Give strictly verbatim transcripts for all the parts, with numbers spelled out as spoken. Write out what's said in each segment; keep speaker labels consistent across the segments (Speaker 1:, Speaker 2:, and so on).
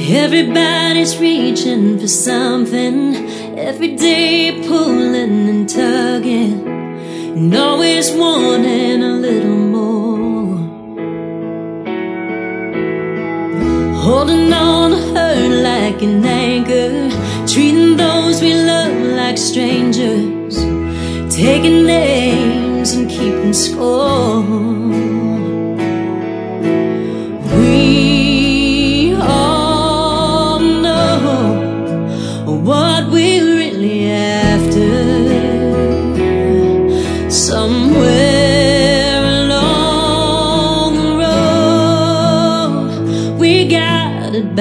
Speaker 1: Everybody's reaching for something, every day pulling and tugging, and always wanting a little more. Holding on to her like an anchor, treating those we love like strangers, taking names and keeping score. We all know what we're really after. Somewhere along the road, we got it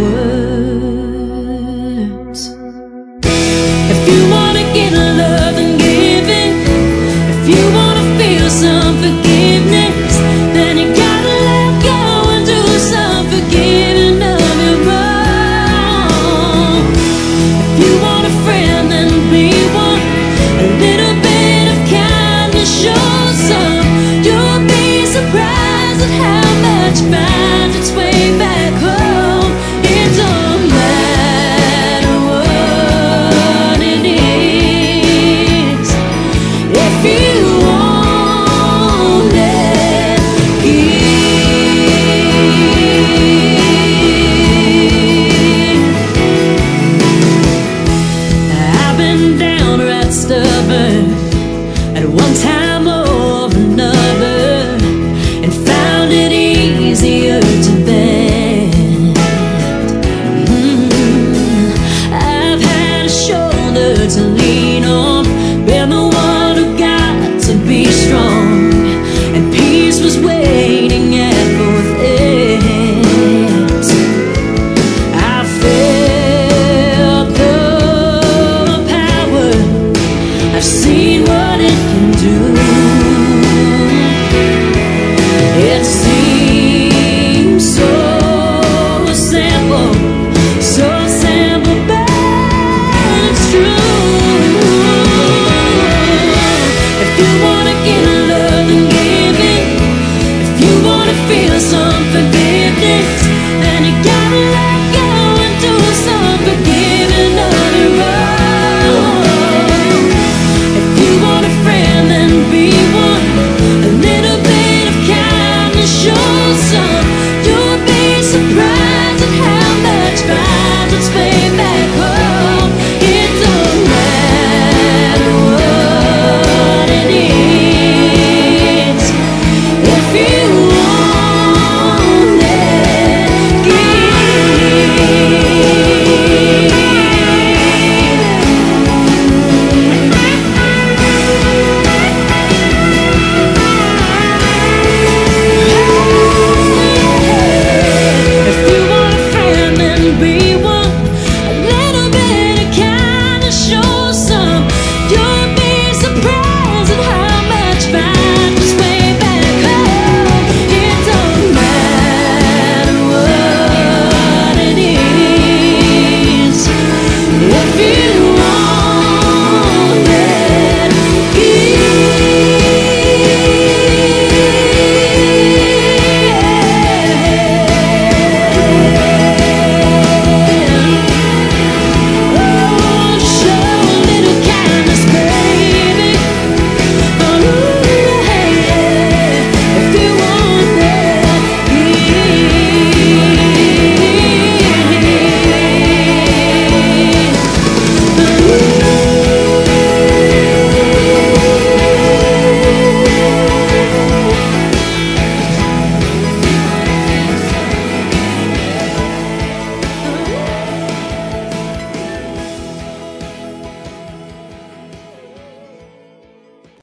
Speaker 1: backwards. If you wanna get love and give it, if you wanna feel some forgiveness, then you gotta let go and do some forgiving of your wrong. If you want a friend, then be one. A little bit of kindness, show some. You'll be surprised at how much finds its way back home. It don't matter what it is, if you want it, give. I've been down, right, stubborn at one time or